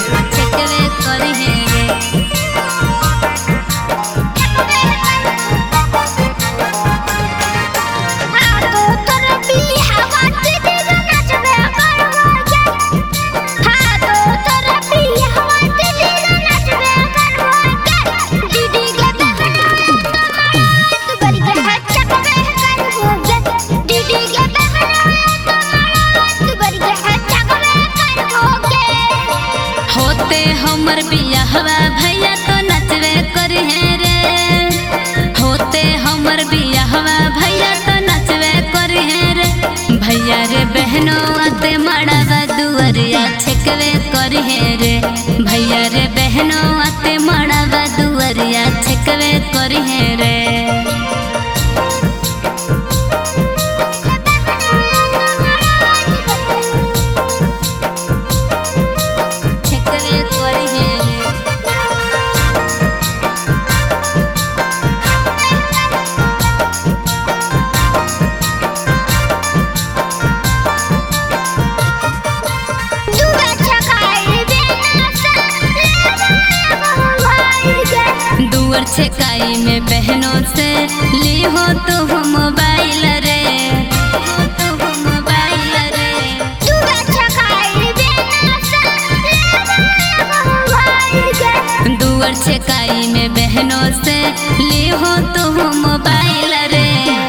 छेकवे करी है रे। होते हमर बियाहवा भैया तो नचवे करी है रे। होते हमर बियाहवा भैया तो नचवे करी है रे। भैया रे बहनो आते मड़ावा दुअरिया छेकवे करी है रे। भैया रे बहनो आते मड़ावा दुअरिया छेकवे करी है रे। दुअर छेकाई में बहनों से ली हो तो मोबाइल रे। दुअर छेकाई में बहनों से ली हो तो मोबाइल रे।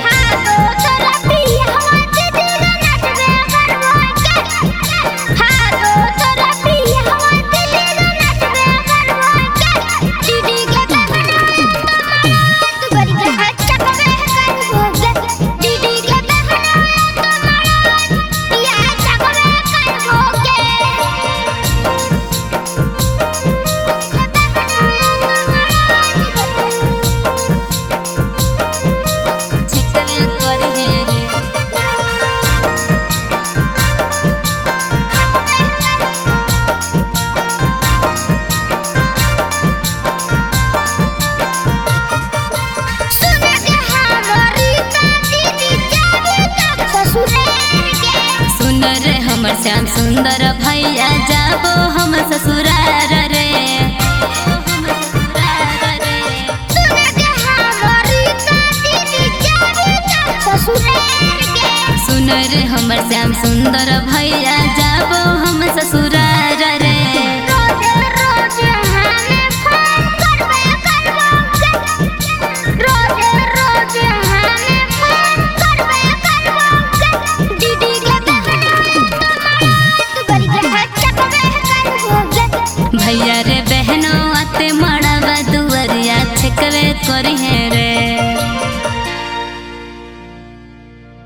रे हमर श्याम सुंदर भैया जाबो हम ससुरार रे। सुन रे हमर श्याम सुंदर भैया जाबो हम ससुरार रे। भैया रे बहनो आते मड़ावा दुअरिया छेकवे करी है।